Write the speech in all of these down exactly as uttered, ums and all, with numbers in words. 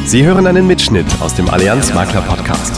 Sie hören einen Mitschnitt aus dem Allianz Makler Podcast.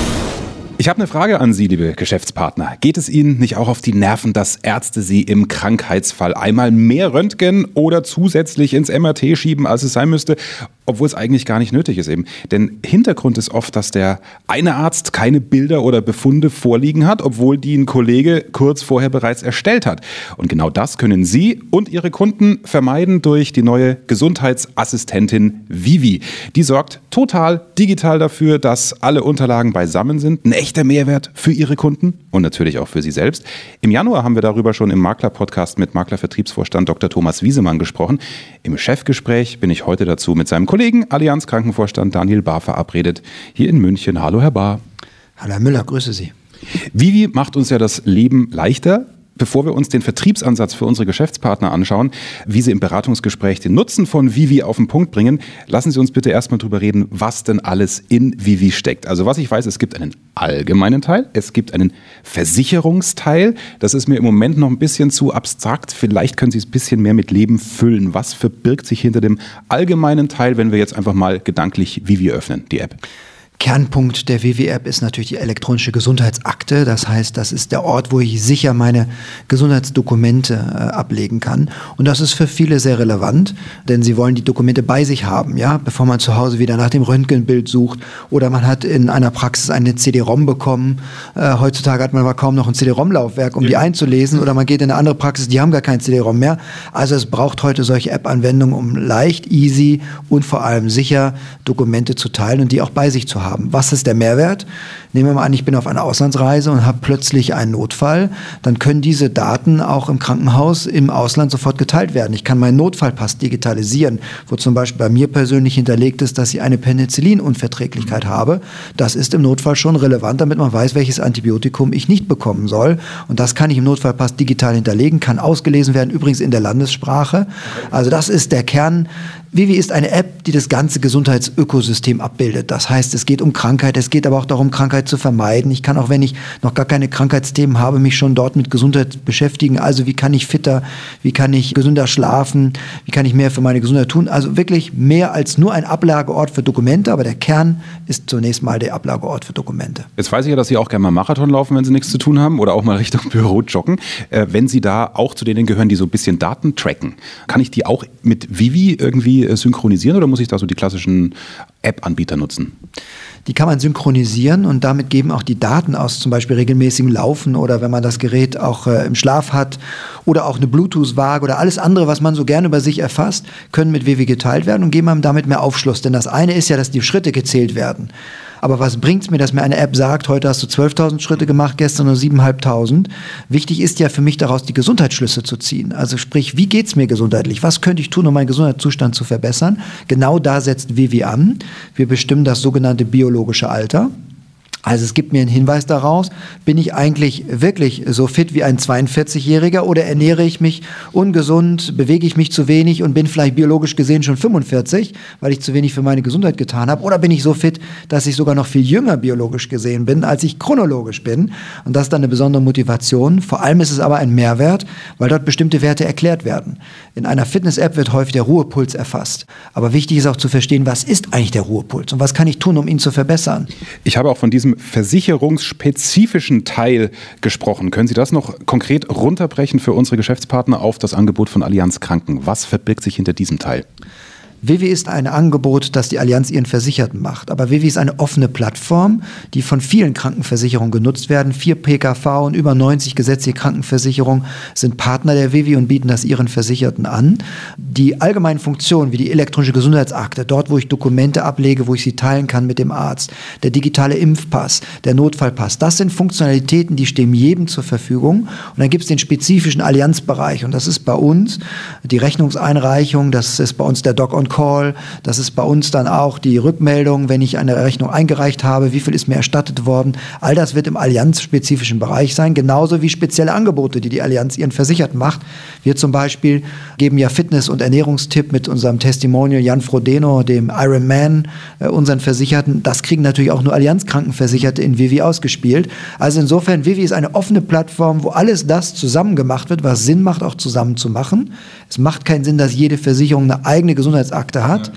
Ich habe eine Frage an Sie, liebe Geschäftspartner. Geht es Ihnen nicht auch auf die Nerven, dass Ärzte Sie im Krankheitsfall einmal mehr röntgen oder zusätzlich ins M R T schieben, als es sein müsste, obwohl es eigentlich gar nicht nötig ist eben? Denn Hintergrund ist oft, dass der eine Arzt keine Bilder oder Befunde vorliegen hat, obwohl die ein Kollege kurz vorher bereits erstellt hat. Und genau das können Sie und Ihre Kunden vermeiden durch die neue Gesundheitsassistentin Vivi. Die sorgt total digital dafür, dass alle Unterlagen beisammen sind. Ein echter Mehrwert für Ihre Kunden und natürlich auch für Sie selbst. Im Januar haben wir darüber schon im Makler-Podcast mit Maklervertriebsvorstand Doktor Thomas Wiesemann gesprochen. Im Chefgespräch bin ich heute dazu mit seinem Kollegen, Allianz Krankenvorstand Daniel Bahr, verabredet, hier in München. Hallo, Herr Bahr. Hallo, Herr Müller, grüße Sie. Vivi macht uns ja das Leben leichter. Bevor wir uns den Vertriebsansatz für unsere Geschäftspartner anschauen, wie sie im Beratungsgespräch den Nutzen von Vivi auf den Punkt bringen, lassen Sie uns bitte erstmal drüber reden, was denn alles in Vivi steckt. Also was ich weiß, es gibt einen allgemeinen Teil, es gibt einen Versicherungsteil. Das ist mir im Moment noch ein bisschen zu abstrakt. Vielleicht können Sie es ein bisschen mehr mit Leben füllen. Was verbirgt sich hinter dem allgemeinen Teil, wenn wir jetzt einfach mal gedanklich Vivi öffnen, die App? Kernpunkt der Vivi-App ist natürlich die elektronische Gesundheitsakte. Das heißt, das ist der Ort, wo ich sicher meine Gesundheitsdokumente äh, ablegen kann. Und das ist für viele sehr relevant, denn sie wollen die Dokumente bei sich haben, ja, bevor man zu Hause wieder nach dem Röntgenbild sucht oder man hat in einer Praxis eine C D-ROM bekommen. Äh, heutzutage hat man aber kaum noch ein C D-ROM-Laufwerk, um ja. die einzulesen, oder man geht in eine andere Praxis, die haben gar kein C D-ROM mehr. Also es braucht heute solche App-Anwendungen, um leicht, easy und vor allem sicher Dokumente zu teilen und die auch bei sich zu haben. Haben. Was ist der Mehrwert? Nehmen wir mal an, ich bin auf einer Auslandsreise und habe plötzlich einen Notfall. Dann können diese Daten auch im Krankenhaus im Ausland sofort geteilt werden. Ich kann meinen Notfallpass digitalisieren, wo zum Beispiel bei mir persönlich hinterlegt ist, dass ich eine Penicillinunverträglichkeit habe. Das ist im Notfall schon relevant, damit man weiß, welches Antibiotikum ich nicht bekommen soll. Und das kann ich im Notfallpass digital hinterlegen, kann ausgelesen werden, übrigens in der Landessprache. Also das ist der Kern. Vivi ist eine App, die das ganze Gesundheitsökosystem abbildet. Das heißt, es geht um Krankheit, es geht aber auch darum, Krankheit zu vermeiden. Ich kann auch, wenn ich noch gar keine Krankheitsthemen habe, mich schon dort mit Gesundheit beschäftigen. Also wie kann ich fitter, wie kann ich gesünder schlafen, wie kann ich mehr für meine Gesundheit tun. Also wirklich mehr als nur ein Ablageort für Dokumente, aber der Kern ist zunächst mal der Ablageort für Dokumente. Jetzt weiß ich ja, dass Sie auch gerne mal Marathon laufen, wenn Sie nichts zu tun haben, oder auch mal Richtung Büro joggen. Äh, wenn Sie da auch zu denen gehören, die so ein bisschen Daten tracken, kann ich die auch mit Vivi irgendwie synchronisieren oder muss ich da so die klassischen App-Anbieter nutzen? Die kann man synchronisieren und damit geben auch die Daten aus zum Beispiel regelmäßigem Laufen oder wenn man das Gerät auch äh, im Schlaf hat oder auch eine Bluetooth-Waage oder alles andere, was man so gerne über sich erfasst, können mit Vivi geteilt werden und geben einem damit mehr Aufschluss. Denn das eine ist ja, dass die Schritte gezählt werden. Aber was bringt es mir, dass mir eine App sagt, heute hast du zwölftausend Schritte gemacht, gestern nur siebentausendfünfhundert? Wichtig ist ja für mich daraus die Gesundheitsschlüsse zu ziehen. Also sprich, wie geht es mir gesundheitlich? Was könnte ich tun, um meinen Gesundheitszustand zu verbessern? Genau da setzt Vivi an. Wir bestimmen das sogenannte biologische Alter. Also es gibt mir einen Hinweis daraus, bin ich eigentlich wirklich so fit wie ein zweiundvierzigjähriger oder ernähre ich mich ungesund, bewege ich mich zu wenig und bin vielleicht biologisch gesehen schon fünfundvierzig, weil ich zu wenig für meine Gesundheit getan habe, oder bin ich so fit, dass ich sogar noch viel jünger biologisch gesehen bin, als ich chronologisch bin, und das ist dann eine besondere Motivation. Vor allem ist es aber ein Mehrwert, weil dort bestimmte Werte erklärt werden. In einer Fitness-App wird häufig der Ruhepuls erfasst, aber wichtig ist auch zu verstehen, was ist eigentlich der Ruhepuls und was kann ich tun, um ihn zu verbessern. Ich habe auch von diesem versicherungsspezifischen Teil gesprochen. Können Sie das noch konkret runterbrechen für unsere Geschäftspartner auf das Angebot von Allianz Kranken? Was verbirgt sich hinter diesem Teil? Vivi ist ein Angebot, das die Allianz ihren Versicherten macht. Aber Vivi ist eine offene Plattform, die von vielen Krankenversicherungen genutzt werden. Vier P K V und über neunzig gesetzliche Krankenversicherungen sind Partner der Vivi und bieten das ihren Versicherten an. Die allgemeinen Funktionen wie die elektronische Gesundheitsakte, dort wo ich Dokumente ablege, wo ich sie teilen kann mit dem Arzt, der digitale Impfpass, der Notfallpass, das sind Funktionalitäten, die stehen jedem zur Verfügung. Und dann gibt es den spezifischen Allianzbereich und das ist bei uns die Rechnungseinreichung, das ist bei uns der Doc-on Call, das ist bei uns dann auch die Rückmeldung, wenn ich eine Rechnung eingereicht habe, wie viel ist mir erstattet worden. All das wird im Allianz-spezifischen Bereich sein, genauso wie spezielle Angebote, die die Allianz ihren Versicherten macht. Wir zum Beispiel geben ja Fitness- und Ernährungstipp mit unserem Testimonial Jan Frodeno, dem Ironman, äh, unseren Versicherten. Das kriegen natürlich auch nur Allianz-Krankenversicherte in Vivi ausgespielt. Also insofern, Vivi ist eine offene Plattform, wo alles das zusammen gemacht wird, was Sinn macht, auch zusammen zu machen. Es macht keinen Sinn, dass jede Versicherung eine eigene Gesundheitsakte hat.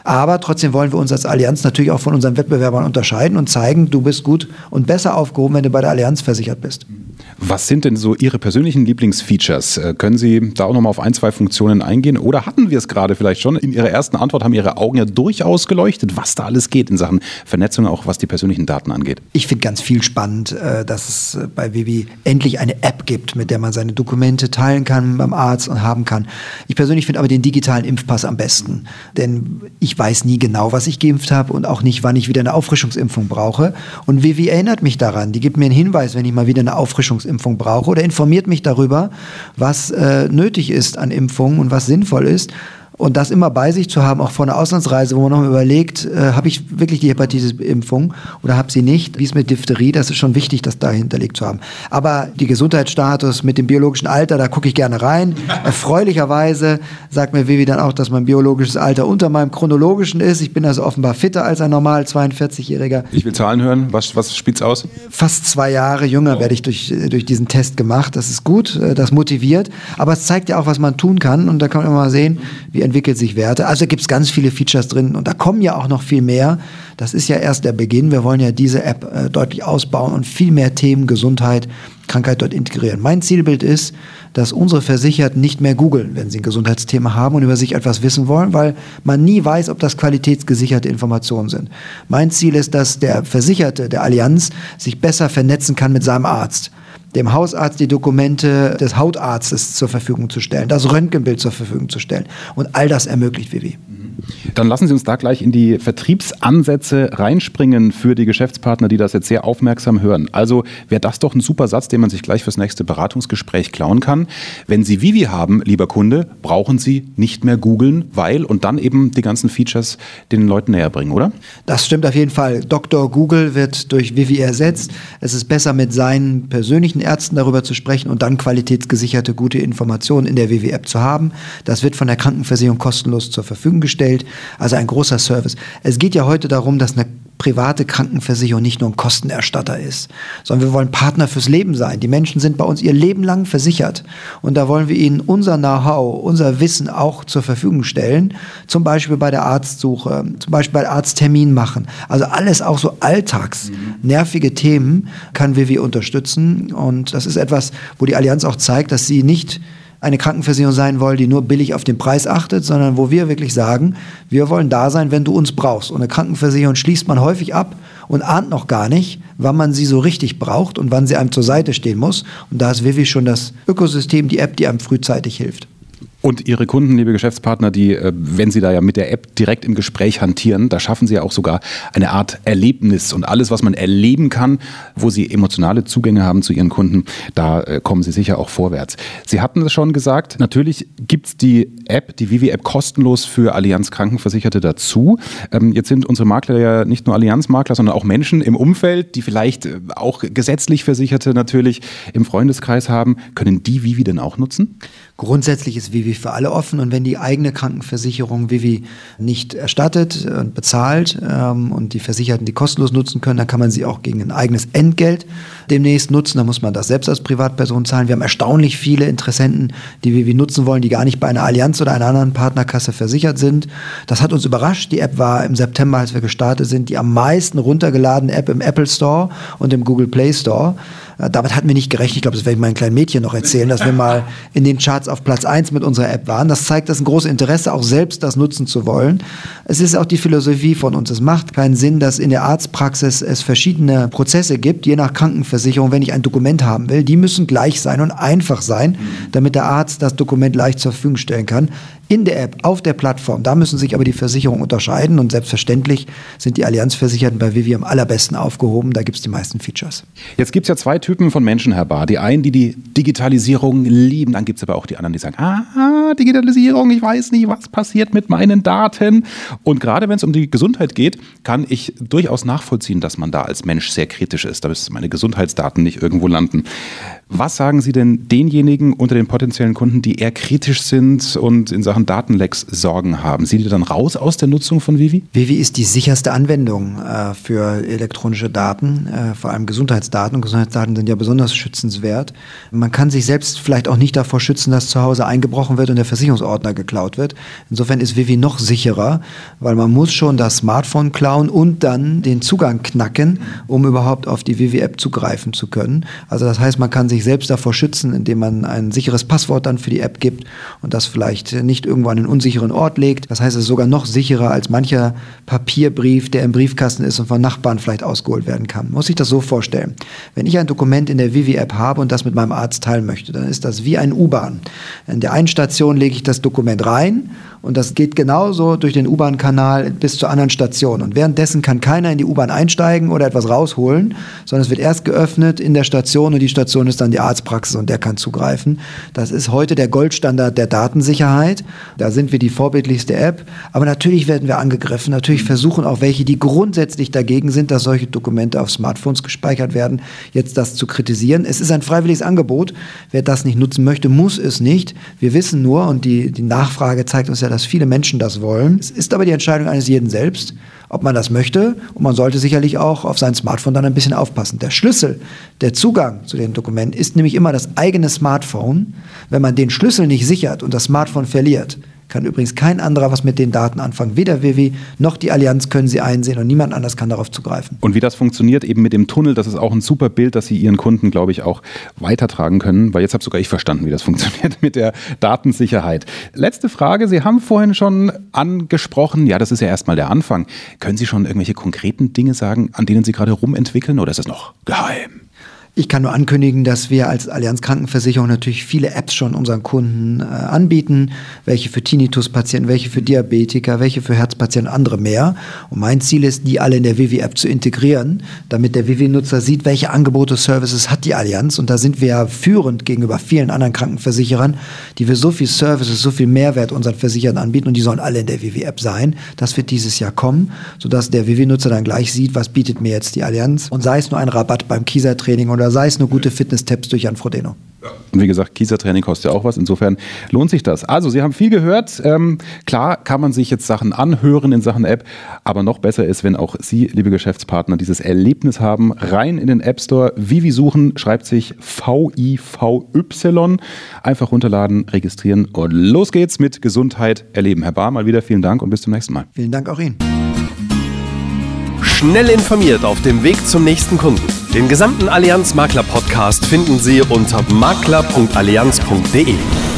Aber trotzdem wollen wir uns als Allianz natürlich auch von unseren Wettbewerbern unterscheiden und zeigen, du bist gut und besser aufgehoben, wenn du bei der Allianz versichert bist. Was sind denn so Ihre persönlichen Lieblingsfeatures? Können Sie da auch nochmal auf ein, zwei Funktionen eingehen? Oder hatten wir es gerade vielleicht schon? In Ihrer ersten Antwort haben Ihre Augen ja durchaus geleuchtet, was da alles geht in Sachen Vernetzung, auch was die persönlichen Daten angeht. Ich finde ganz viel spannend, dass es bei Vivi endlich eine App gibt, mit der man seine Dokumente teilen kann beim Arzt und haben kann. Ich persönlich finde aber den digitalen Impfpass am besten. Denn ich weiß nie genau, was ich geimpft habe und auch nicht, wann ich wieder eine Auffrischungsimpfung brauche. Und Vivi erinnert mich daran. Die gibt mir einen Hinweis, wenn ich mal wieder eine Auffrischungsimpfung brauche oder informiert mich darüber, was äh, nötig ist an Impfungen und was sinnvoll ist. Und das immer bei sich zu haben, auch vor einer Auslandsreise, wo man nochmal überlegt, äh, habe ich wirklich die Hepatitis-Impfung oder habe sie nicht? Wie ist mit Diphtherie? Das ist schon wichtig, das da hinterlegt zu haben. Aber die Gesundheitsstatus mit dem biologischen Alter, da gucke ich gerne rein. Erfreulicherweise sagt mir Vivi dann auch, dass mein biologisches Alter unter meinem chronologischen ist. Ich bin also offenbar fitter als ein normal zweiundvierzigjähriger. Ich will Zahlen hören. Was, was spielt's aus? Fast zwei Jahre jünger werde ich durch, durch diesen Test gemacht. Das ist gut, das motiviert. Aber es zeigt ja auch, was man tun kann. Und da kann man immer mal sehen, wie entwickelt sich Werte. Also gibt es ganz viele Features drin und da kommen ja auch noch viel mehr. Das ist ja erst der Beginn. Wir wollen ja diese App äh, deutlich ausbauen und viel mehr Themen Gesundheit, Krankheit dort integrieren. Mein Zielbild ist, dass unsere Versicherten nicht mehr googeln, wenn sie ein Gesundheitsthema haben und über sich etwas wissen wollen, weil man nie weiß, ob das qualitätsgesicherte Informationen sind. Mein Ziel ist, dass der Versicherte der Allianz sich besser vernetzen kann mit seinem Arzt, dem Hausarzt die Dokumente des Hautarztes zur Verfügung zu stellen, das Röntgenbild zur Verfügung zu stellen. Und all das ermöglicht Vivi. Dann lassen Sie uns da gleich in die Vertriebsansätze reinspringen für die Geschäftspartner, die das jetzt sehr aufmerksam hören. Also wäre das doch ein super Satz, den man sich gleich fürs nächste Beratungsgespräch klauen kann. Wenn Sie Vivi haben, lieber Kunde, brauchen Sie nicht mehr googeln, weil und dann eben die ganzen Features den Leuten näher bringen, oder? Das stimmt auf jeden Fall. Doktor Google wird durch Vivi ersetzt. Es ist besser, mit seinen persönlichen Ärzten darüber zu sprechen und dann qualitätsgesicherte, gute Informationen in der Vivi-App zu haben. Das wird von der Krankenversicherung kostenlos zur Verfügung gestellt. Also ein großer Service. Es geht ja heute darum, dass eine private Krankenversicherung nicht nur ein Kostenerstatter ist, sondern wir wollen Partner fürs Leben sein. Die Menschen sind bei uns ihr Leben lang versichert und da wollen wir ihnen unser Know-how, unser Wissen auch zur Verfügung stellen, zum Beispiel bei der Arztsuche, zum Beispiel bei Arzttermin machen. Also alles auch so alltags nervige Themen kann Vivi unterstützen und das ist etwas, wo die Allianz auch zeigt, dass sie nicht eine Krankenversicherung sein wollen, die nur billig auf den Preis achtet, sondern wo wir wirklich sagen, wir wollen da sein, wenn du uns brauchst. Und eine Krankenversicherung schließt man häufig ab und ahnt noch gar nicht, wann man sie so richtig braucht und wann sie einem zur Seite stehen muss. Und da ist Vivi schon das Ökosystem, die App, die einem frühzeitig hilft. Und Ihre Kunden, liebe Geschäftspartner, die, wenn Sie da ja mit der App direkt im Gespräch hantieren, da schaffen Sie ja auch sogar eine Art Erlebnis. Und alles, was man erleben kann, wo Sie emotionale Zugänge haben zu Ihren Kunden, da kommen Sie sicher auch vorwärts. Sie hatten es schon gesagt, natürlich gibt es die App, die Vivi-App kostenlos für Allianz Krankenversicherte dazu. Jetzt sind unsere Makler ja nicht nur Allianz-Makler, sondern auch Menschen im Umfeld, die vielleicht auch gesetzlich Versicherte natürlich im Freundeskreis haben. Können die Vivi denn auch nutzen? Grundsätzlich ist Vivi für alle offen und wenn die eigene Krankenversicherung Vivi nicht erstattet und bezahlt ähm, und die Versicherten die kostenlos nutzen können, dann kann man sie auch gegen ein eigenes Entgelt demnächst nutzen. Dann muss man das selbst als Privatperson zahlen. Wir haben erstaunlich viele Interessenten, die Vivi nutzen wollen, die gar nicht bei einer Allianz oder einer anderen Partnerkasse versichert sind. Das hat uns überrascht. Die App war im September, als wir gestartet sind, die am meisten runtergeladene App im Apple Store und im Google Play Store. Damit hatten wir nicht gerechnet. Ich glaube, das werde ich meinen kleinen Mädchen noch erzählen, dass wir mal in den Charts auf Platz eins mit unserer App waren. Das zeigt, dass ein großes Interesse, auch selbst das nutzen zu wollen. Es ist auch die Philosophie von uns. Es macht keinen Sinn, dass in der Arztpraxis es verschiedene Prozesse gibt, je nach Krankenversicherung, wenn ich ein Dokument haben will. Die müssen gleich sein und einfach sein, damit der Arzt das Dokument leicht zur Verfügung stellen kann. In der App, auf der Plattform, da müssen sich aber die Versicherungen unterscheiden und selbstverständlich sind die Allianzversicherten bei Vivi am allerbesten aufgehoben, da gibt es die meisten Features. Jetzt gibt es ja zwei Typen von Menschen, Herr Bahr. Die einen, die die Digitalisierung lieben, dann gibt es aber auch die anderen, die sagen, ah, Digitalisierung, ich weiß nicht, was passiert mit meinen Daten. Und gerade wenn es um die Gesundheit geht, kann ich durchaus nachvollziehen, dass man da als Mensch sehr kritisch ist, dass meine Gesundheitsdaten nicht irgendwo landen. Was sagen Sie denn denjenigen unter den potenziellen Kunden, die eher kritisch sind und in Sachen Datenlecks Sorgen haben? Sind die dann raus aus der Nutzung von Vivi? Vivi ist die sicherste Anwendung äh, für elektronische Daten, äh, vor allem Gesundheitsdaten. Und Gesundheitsdaten sind ja besonders schützenswert. Man kann sich selbst vielleicht auch nicht davor schützen, dass zu Hause eingebrochen wird und der Versicherungsordner geklaut wird. Insofern ist Vivi noch sicherer, weil man muss schon das Smartphone klauen und dann den Zugang knacken, um überhaupt auf die Vivi-App zugreifen zu können. Also das heißt, man kann sich sich selbst davor schützen, indem man ein sicheres Passwort dann für die App gibt und das vielleicht nicht irgendwo an einen unsicheren Ort legt. Das heißt, es ist sogar noch sicherer als mancher Papierbrief, der im Briefkasten ist und von Nachbarn vielleicht ausgeholt werden kann. Muss ich das so vorstellen? Wenn ich ein Dokument in der Vivi-App habe und das mit meinem Arzt teilen möchte, dann ist das wie ein U-Bahn. In der einen Station lege ich das Dokument rein und das geht genauso durch den U-Bahn-Kanal bis zur anderen Station. Und währenddessen kann keiner in die U-Bahn einsteigen oder etwas rausholen, sondern es wird erst geöffnet in der Station und die Station ist dann die Arztpraxis und der kann zugreifen. Das ist heute der Goldstandard der Datensicherheit. Da sind wir die vorbildlichste App. Aber natürlich werden wir angegriffen. Natürlich versuchen auch welche, die grundsätzlich dagegen sind, dass solche Dokumente auf Smartphones gespeichert werden, jetzt das zu kritisieren. Es ist ein freiwilliges Angebot. Wer das nicht nutzen möchte, muss es nicht. Wir wissen nur, und die, die Nachfrage zeigt uns ja, dass viele Menschen das wollen. Es ist aber die Entscheidung eines jeden selbst, ob man das möchte. Und man sollte sicherlich auch auf sein Smartphone dann ein bisschen aufpassen. Der Schlüssel, der Zugang zu den Dokumenten ist nämlich immer das eigene Smartphone. Wenn man den Schlüssel nicht sichert und das Smartphone verliert, kann übrigens kein anderer was mit den Daten anfangen. Weder Vivi noch die Allianz können sie einsehen und niemand anders kann darauf zugreifen. Und wie das funktioniert eben mit dem Tunnel, das ist auch ein super Bild, das Sie Ihren Kunden, glaube ich, auch weitertragen können, weil jetzt habe sogar ich verstanden, wie das funktioniert mit der Datensicherheit. Letzte Frage, Sie haben vorhin schon angesprochen, ja, das ist ja erstmal der Anfang. Können Sie schon irgendwelche konkreten Dinge sagen, an denen Sie gerade rumentwickeln oder ist das noch geheim? Ich kann nur ankündigen, dass wir als Allianz Krankenversicherung natürlich viele Apps schon unseren Kunden äh, anbieten, welche für Tinnitus-Patienten, welche für Diabetiker, welche für Herzpatienten, andere mehr. Und mein Ziel ist, die alle in der Vivi-App zu integrieren, damit der Vivi-Nutzer sieht, welche Angebote, Services hat die Allianz. Und da sind wir ja führend gegenüber vielen anderen Krankenversicherern, die wir so viel Services, so viel Mehrwert unseren Versicherern anbieten. Und die sollen alle in der Vivi-App sein. Das wird dieses Jahr kommen, sodass der Vivi-Nutzer dann gleich sieht, was bietet mir jetzt die Allianz. Und sei es nur ein Rabatt beim Kieser-Training oder sei es nur gute Fitness-Tipps durch Jan Frodeno. Und wie gesagt, Kieser-Training kostet ja auch was. Insofern lohnt sich das. Also, Sie haben viel gehört. Ähm, klar kann man sich jetzt Sachen anhören in Sachen App, aber noch besser ist, wenn auch Sie, liebe Geschäftspartner, dieses Erlebnis haben. Rein in den App Store. Vivi suchen, schreibt sich V I V Y. Einfach runterladen, registrieren und los geht's mit Gesundheit erleben. Herr Bahr, mal wieder vielen Dank und bis zum nächsten Mal. Vielen Dank auch Ihnen. Schnell informiert auf dem Weg zum nächsten Kunden. Den gesamten Allianz Makler Podcast finden Sie unter makler punkt allianz punkt de.